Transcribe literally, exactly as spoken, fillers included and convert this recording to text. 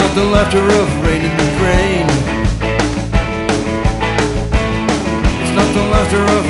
not the laughter of rain in the rain. It's not the laughter of